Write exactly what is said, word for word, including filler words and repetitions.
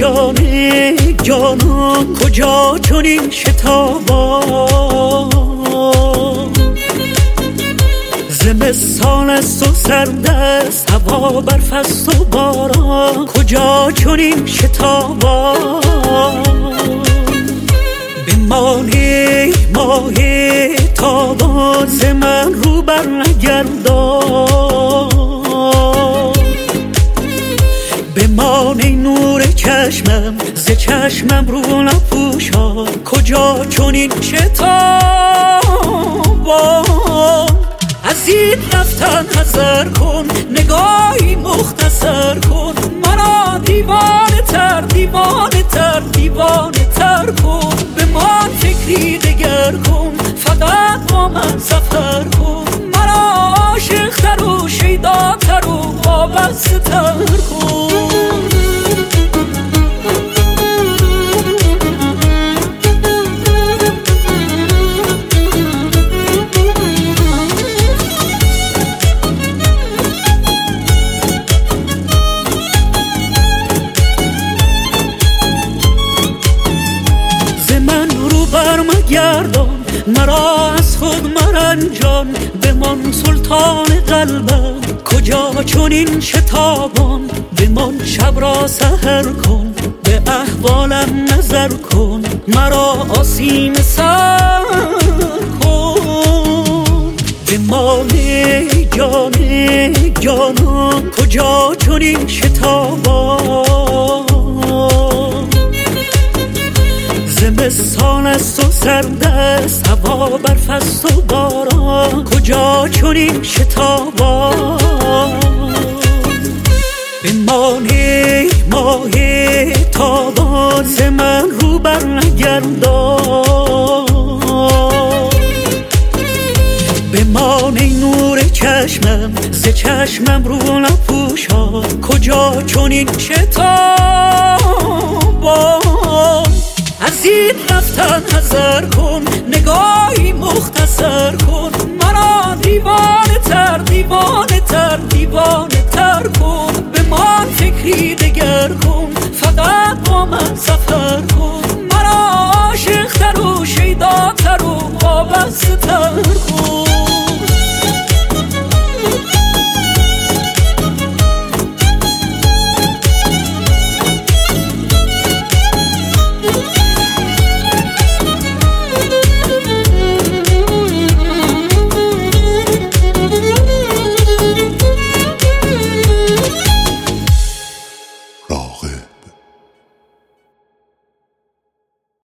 جان جانان کجا چنین شتابان، زمستان است و سرد است، هوا برف است و باران، کجا چنین شتابان. بمانی ماه تابان، ز من رو بر نگردان، بمانی نور چشمم، ز چشمم رو نپوشان، کجا چنین شتابان. از این رفتن حذر کن، نگاهی مختصر کن، مرا دیوانه تر دیوانه تر دیوانه تر کن. به من فکری دگر کن، فقط با من سفر کن، مرا عاشق تر و شیدا تر و وابسته تر کن. برمگردان مرا از خود مرنجان، بمان سلطان قلبم کجا چنین شتابان. بمان شب را سحر کن، به احوالم نظر کن، مرا آسین سر کن. بمان جان جانان کجا چنین شتابان، زمستان است و سرد است، هوا برف است و باران، کجا چنین شتابان. بمانی ماه تابان، ز من رو بر نگردان، بمانی نور چشمم، ز چشمم رو نپوشان، کجا چنین شتابان. از این رفتن حذر کن، نگاهی مختصر کن، مرا دیوانه تر دیوانه تر دیوانه تر کن. به من فکری دگر کن، فقط با من سفر کن،